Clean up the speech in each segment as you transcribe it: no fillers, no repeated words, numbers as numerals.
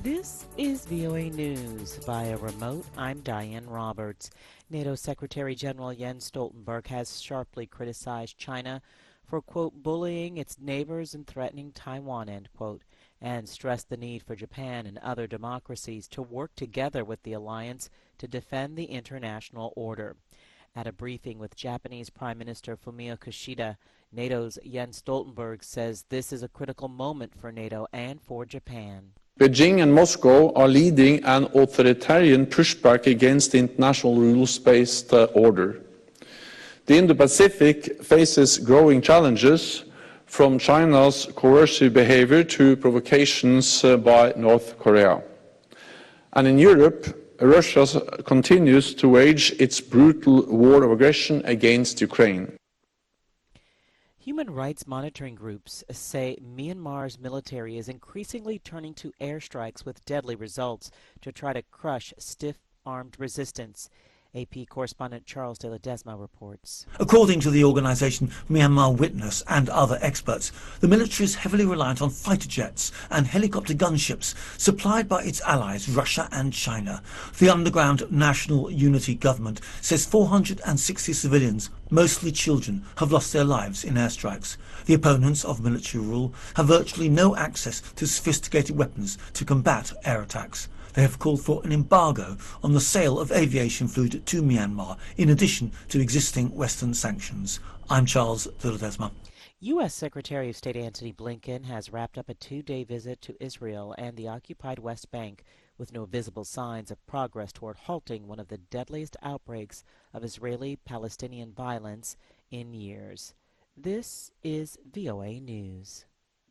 This is VOA News. Via remote, I'm Diane Roberts. NATO Secretary General Jens Stoltenberg has sharply criticized China for, quote, bullying its neighbors and threatening Taiwan, end quote, and stressed the need for Japan and other democracies to work together with the alliance to defend the international order. At a briefing with Japanese Prime Minister Fumio Kishida, NATO's Jens Stoltenberg says this is a critical moment for NATO and for Japan. Beijing and Moscow are leading an authoritarian pushback against the international rules-based order. The Indo-Pacific faces growing challenges, from China's coercive behavior to provocations by North Korea. And in Europe, Russia continues to wage its brutal war of aggression against Ukraine. Human rights monitoring groups say Myanmar's military is increasingly turning to airstrikes with deadly results to try to crush stiff-armed resistance. AP correspondent Charles de Ledesma reports. According to the organisation Myanmar Witness and other experts, the military is heavily reliant on fighter jets and helicopter gunships supplied by its allies Russia and China. The underground National Unity Government says 460 civilians, mostly children, have lost their lives in airstrikes. The opponents of military rule have virtually no access to sophisticated weapons to combat air attacks. They have called for an embargo on the sale of aviation food to Myanmar, in addition to existing Western sanctions. I'm Charles de Ledesma. U.S. Secretary of State Antony Blinken has wrapped up a two-day visit to Israel and the occupied West Bank with no visible signs of progress toward halting one of the deadliest outbreaks of Israeli-Palestinian violence in years. This is VOA News.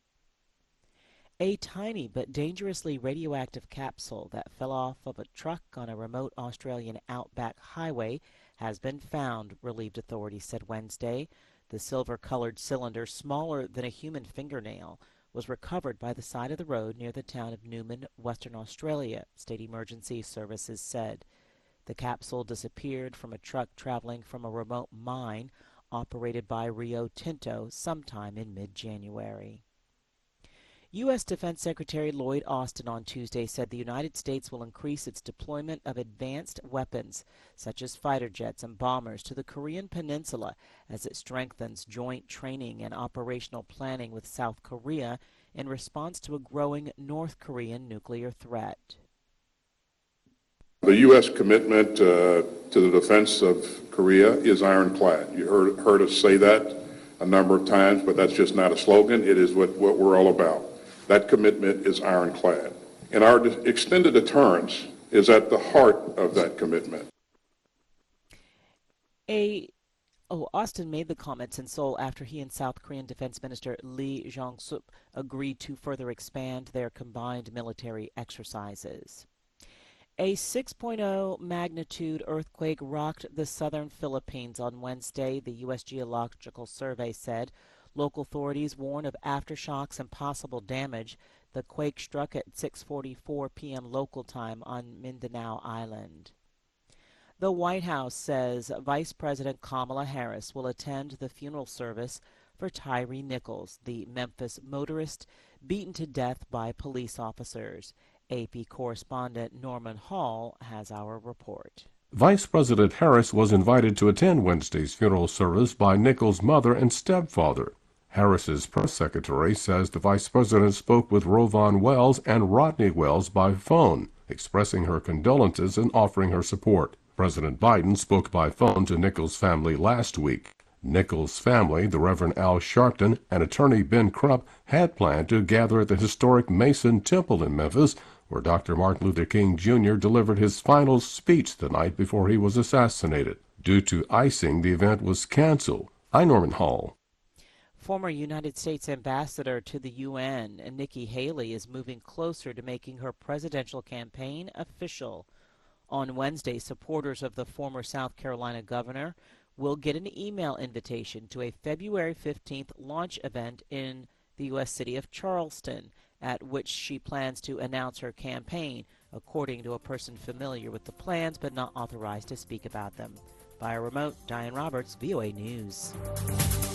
A tiny but dangerously radioactive capsule that fell off of a truck on a remote Australian outback highway has been found, relieved authorities said Wednesday. The silver-colored cylinder, smaller than a human fingernail, was recovered by the side of the road near the town of Newman, Western Australia, State Emergency Services said. The capsule disappeared from a truck traveling from a remote mine operated by Rio Tinto sometime in mid-January. U.S. Defense Secretary Lloyd Austin on Tuesday said the United States will increase its deployment of advanced weapons, such as fighter jets and bombers, to the Korean Peninsula as it strengthens joint training and operational planning with South Korea in response to a growing North Korean nuclear threat. The U.S. commitment to the defense of Korea is ironclad. You heard us say that a number of times, but that's just not a slogan. It is what we're all about. That commitment is ironclad. And our extended deterrence is at the heart of that commitment. Austin made the comments in Seoul after he and South Korean Defense Minister Lee Jong-sup agreed to further expand their combined military exercises. A 6.0 magnitude earthquake rocked the southern Philippines on Wednesday, the U.S. Geological Survey said. Local authorities warn of aftershocks and possible damage. The quake struck at 6:44 p.m. local time on Mindanao Island. The White House says Vice President Kamala Harris will attend the funeral service for Tyree Nichols, the Memphis motorist beaten to death by police officers. AP correspondent Norman Hall has our report. Vice President Harris was invited to attend Wednesday's funeral service by Nichols' mother and stepfather. Harris's press secretary says the vice president spoke with Rovon Wells and Rodney Wells by phone, expressing her condolences and offering her support. President Biden spoke by phone to Nichols' family last week. Nichols' family, the Reverend Al Sharpton and attorney Ben Crump, had planned to gather at the historic Mason Temple in Memphis, where Dr. Martin Luther King Jr. delivered his final speech the night before he was assassinated. Due to icing, the event was canceled. I'm Norman Hall. Former United States Ambassador to the UN, Nikki Haley, is moving closer to making her presidential campaign official. On Wednesday, supporters of the former South Carolina governor will get an email invitation to a February 15th launch event in the U.S. city of Charleston, at which she plans to announce her campaign, according to a person familiar with the plans but not authorized to speak about them. Via remote, Diane Roberts, VOA News.